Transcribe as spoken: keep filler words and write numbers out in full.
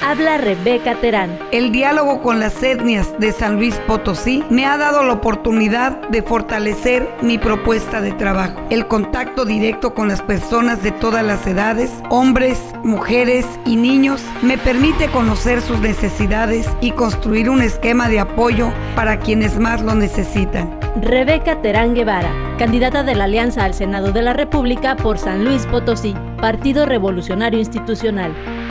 Habla Rebeca Terán. El diálogo con las etnias de San Luis Potosí me ha dado la oportunidad de fortalecer mi propuesta de trabajo. El contacto directo con las personas de todas las edades, hombres, mujeres y niños, me permite conocer sus necesidades y construir un esquema de apoyo para quienes más lo necesitan. Rebeca Terán Guevara, candidata de la Alianza al Senado de la República por San Luis Potosí, Partido Revolucionario Institucional.